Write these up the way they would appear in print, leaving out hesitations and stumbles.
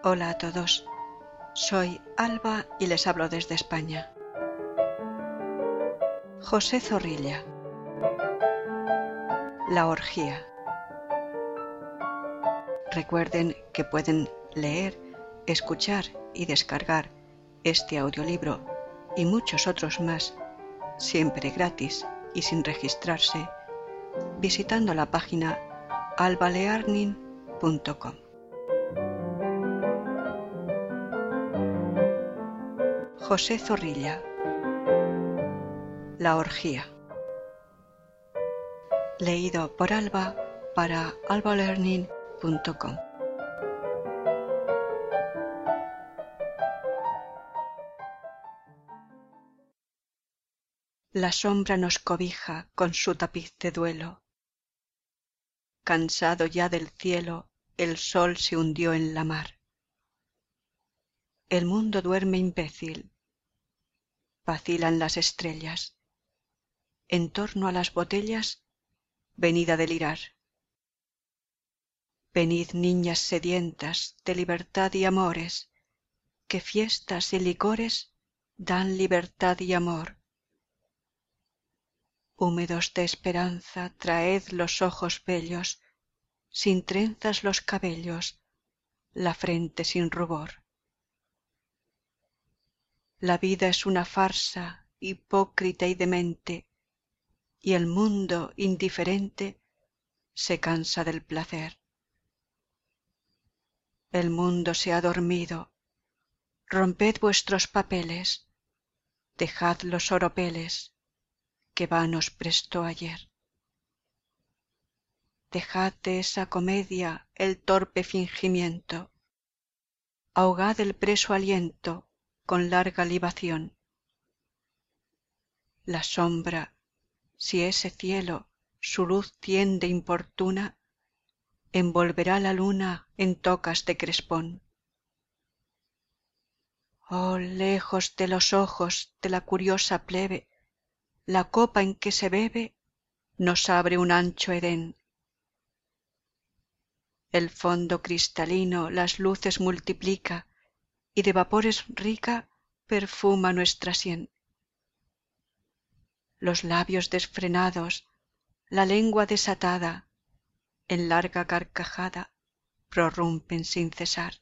Hola a todos, soy Alba y les hablo desde España. José Zorrilla. La orgía. Recuerden que pueden leer, escuchar y descargar este audiolibro y muchos otros más, siempre gratis y sin registrarse, visitando la página albalearning.com. José Zorrilla. La orgía. Leído por Alba para albalearning.com. La sombra nos cobija con su tapiz de duelo. Cansado ya del cielo, el sol se hundió en la mar. El mundo duerme imbécil. Vacilan las estrellas. En torno a las botellas, venid a delirar. Venid, niñas sedientas de libertad y amores, que fiestas y licores dan libertad y amor. Húmedos de esperanza, traed los ojos bellos, sin trenzas los cabellos, la frente sin rubor. La vida es una farsa hipócrita y demente, y el mundo indiferente se cansa del placer. El mundo se ha dormido, romped vuestros papeles, dejad los oropeles que vanos prestó ayer. Dejad de esa comedia el torpe fingimiento, ahogad el preso aliento con larga libación. La sombra, si ese cielo su luz tiende importuna, envolverá la luna en tocas de crespón. Oh, lejos de los ojos de la curiosa plebe, la copa en que se bebe nos abre un ancho Edén. El fondo cristalino las luces multiplica y de vapores rica perfuma nuestra sien. Los labios desfrenados, la lengua desatada, en larga carcajada prorrumpen sin cesar.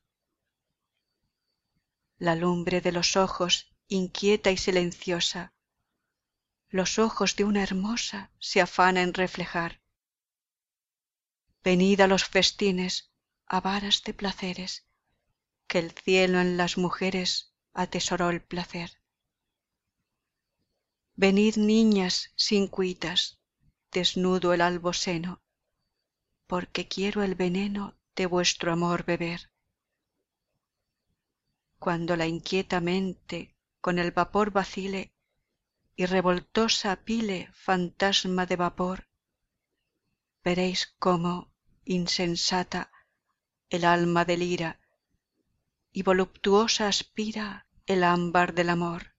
La lumbre de los ojos inquieta y silenciosa, los ojos de una hermosa se afana en reflejar. Venid a los festines, avaras de placeres, que el cielo en las mujeres atesoró el placer. Venid, niñas sin cuitas, desnudo el albo seno, porque quiero el veneno de vuestro amor beber. Cuando la inquieta mente con el vapor vacile y revoltosa pile fantasma de vapor, veréis cómo, insensata, el alma delira y voluptuosa aspira el ámbar del amor.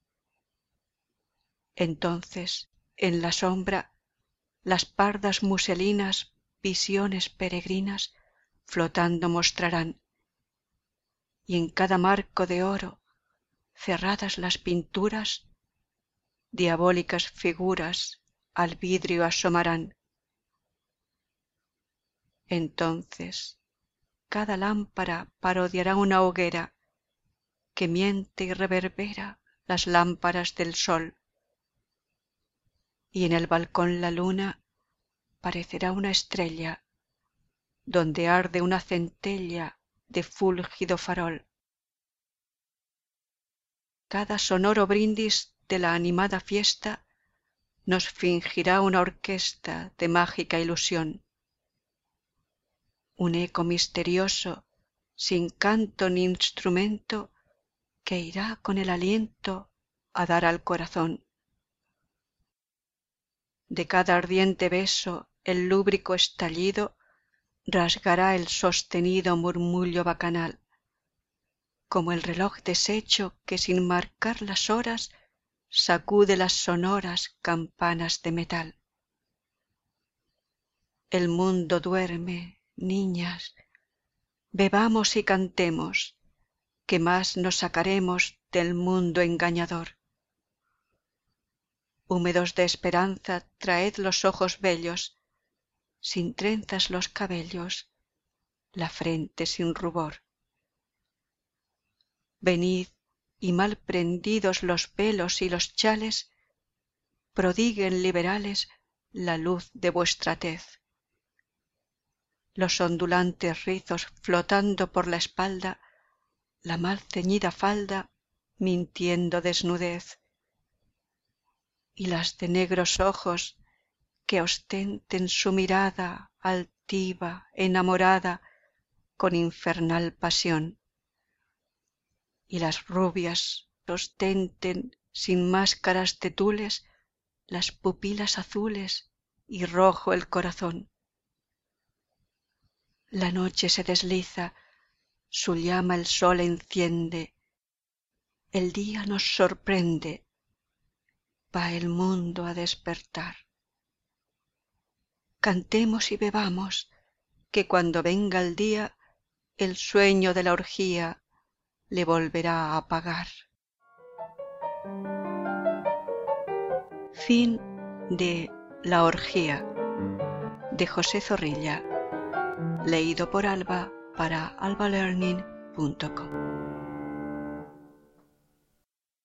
Entonces, en la sombra, las pardas muselinas visiones peregrinas flotando mostrarán, y en cada marco de oro, cerradas las pinturas, diabólicas figuras al vidrio asomarán. Entonces cada lámpara parodiará una hoguera que miente y reverbera las lámparas del sol, y en el balcón la luna parecerá una estrella donde arde una centella de fúlgido farol. Cada sonoro brindis de la animada fiesta nos fingirá una orquesta de mágica ilusión, un eco misterioso sin canto ni instrumento que irá con el aliento a dar al corazón. De cada ardiente beso el lúbrico estallido rasgará el sostenido murmullo bacanal, como el reloj deshecho que sin marcar las horas sacude las sonoras campanas de metal. El mundo duerme, niñas, bebamos y cantemos, que más nos sacaremos del mundo engañador. Húmedos de esperanza, traed los ojos bellos, sin trenzas los cabellos, la frente sin rubor. Venid y mal prendidos los velos y los chales, prodiguen liberales la luz de vuestra tez. Los ondulantes rizos flotando por la espalda, la mal ceñida falda mintiendo desnudez, y las de negros ojos que ostenten su mirada altiva, enamorada, con infernal pasión, y las rubias ostenten sin máscaras de tules las pupilas azules y rojo el corazón. La noche se desliza, su llama el sol enciende, el día nos sorprende, va el mundo a despertar. Cantemos y bebamos, que cuando venga el día, el sueño de la orgía le volverá a apagar. Fin de La orgía, de José Zorrilla, leído por Alba para albalearning.com.